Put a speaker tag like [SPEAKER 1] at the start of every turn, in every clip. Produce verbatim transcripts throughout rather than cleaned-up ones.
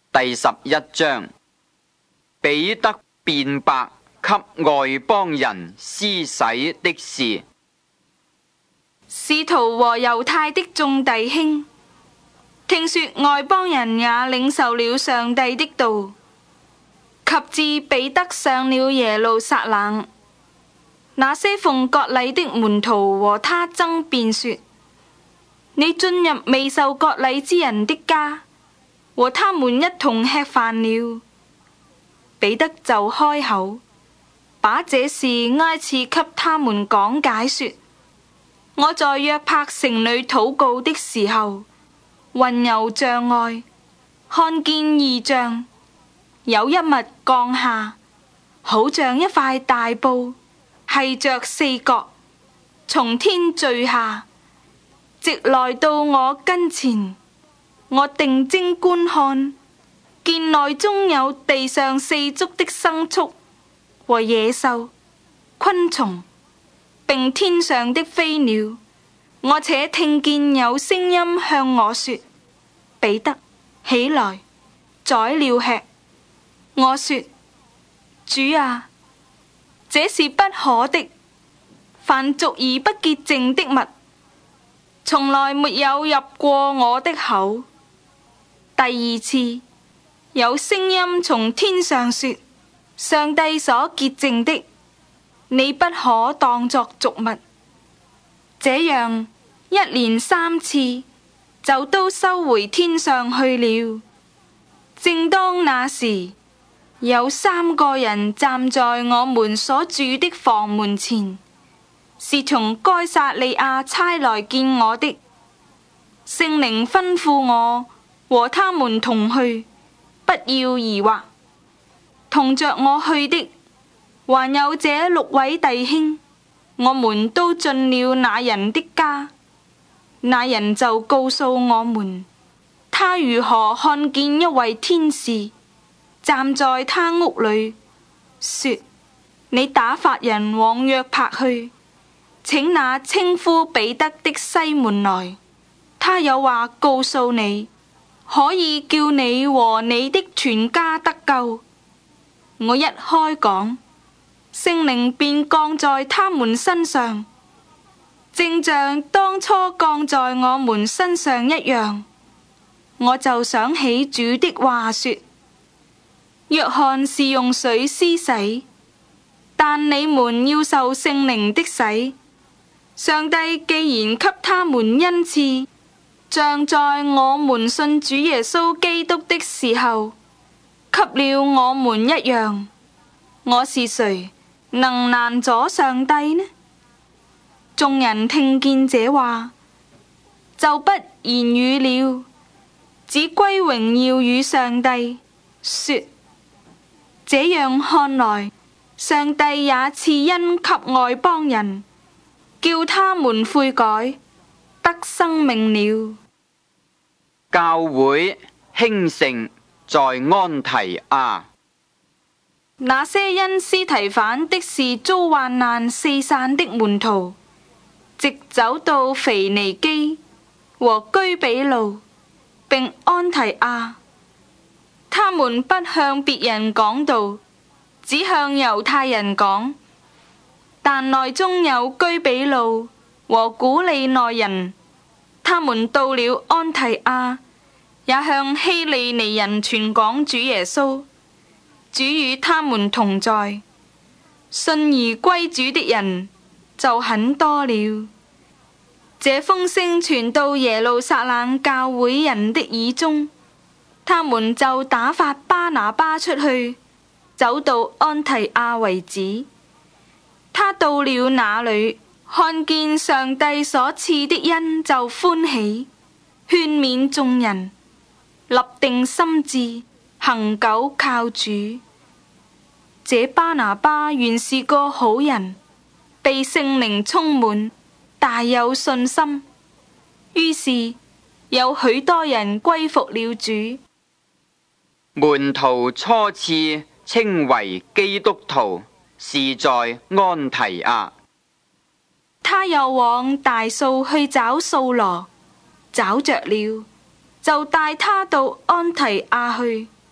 [SPEAKER 1] 第十一章，彼得辯白給外邦人施洗的事。
[SPEAKER 2] 使徒和猶太的眾弟兄，聽說外邦人也領受了上帝的道，及至彼得上了耶路撒冷，那些奉割禮的門徒和他爭辯說：你進入未受割禮之人的家，和他們一同吃飯了。彼得就開口，把這事挨次給他們講解說：我在約帕城裏禱告的時候，魂遊象外，看見異象，有一物降下，好像一塊大布，繫着四角，從天墜下，直來到我跟前。我定睛觀看，見內中有地上四足的牲畜和野獸、昆蟲，並天上的飛鳥。我且聽見有聲音向我說：彼得，起來，宰了吃。我說：主啊，這是不可的，凡俗而不潔淨的物，從來沒有入過我的口。第二次，有聲音從天上說：上帝所潔淨的，你不可當作俗物。這樣一連三次，就都收回天上去了。正當那時，有三個人站在我們所住的房門前，是從該撒利亞差來見我的。聖靈吩咐我和他們同去，不要疑惑。同着我去的，還有這六位弟兄。我們都進了那人的家，那人就告訴我們，他如何看見一位天使站在他屋裏，說：你打發人往約帕去，請那稱呼彼得的西門來，他有話告訴你，可以叫你和你的全家得救。我一開講，聖靈便降在他們身上，正像當初降在我們身上一樣。我就想起主的話說：約翰是用水施洗，但你們要受聖靈的洗。上帝既然給他們恩賜，像在我們信主耶穌基督的時候給了我們一樣，我是誰能攔阻上帝呢？眾人聽見這話，就不言語了，只歸榮耀與上帝，說：這樣看來，上帝也賜恩給外邦人，叫他們悔改，得生命了。
[SPEAKER 1] 教會興盛在安提阿。
[SPEAKER 2] 那些因司提反的事遭患難四散的門徒，直走到腓尼基和居比路，並安提阿。他們不向別人講道，只向猶太人講。但內中有居比路和古利奈人，他們到了安提阿，也向希利尼人傳講主耶穌。主與他們同在，信而歸主的人就很多了。這風聲傳到耶路撒冷教會人的耳中，他們就打發巴拿巴出去，走到安提阿為止。他到了那裏，看見上帝所賜的恩，就歡喜，勸勉眾人，立定心志，恆久靠主。這巴拿巴原是個好人，被聖靈充滿，大有信心。於是有許多人歸服了主。
[SPEAKER 1] 門徒初次稱為基督徒，是在安提阿。
[SPEAKER 2] 他又往大數去找掃羅，找着了，就帶他到安提阿去。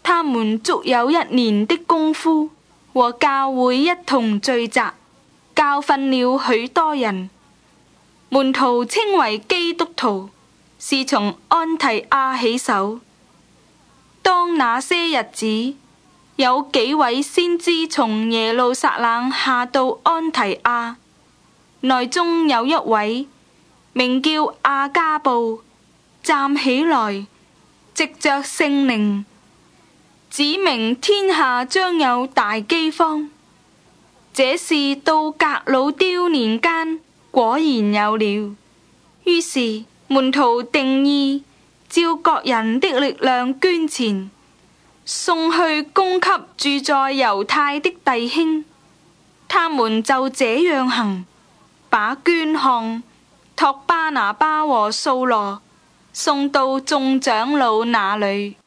[SPEAKER 2] 他們足有一年的功夫，和教會一同聚集，教訓了許多人。門徒稱為基督徒，是從安提阿起手。當那些日子，有幾位先知從耶路撒冷下到安提阿，內中有一位名叫阿加布，站起來，藉着聖靈，指明天下將有大饑荒。這事到革老丟年間果然有了。於是門徒定意照各人的力量捐錢，送去供給住在猶太的弟兄。他們就這樣行，把捐項託巴拿巴和掃羅送到眾長老那裏。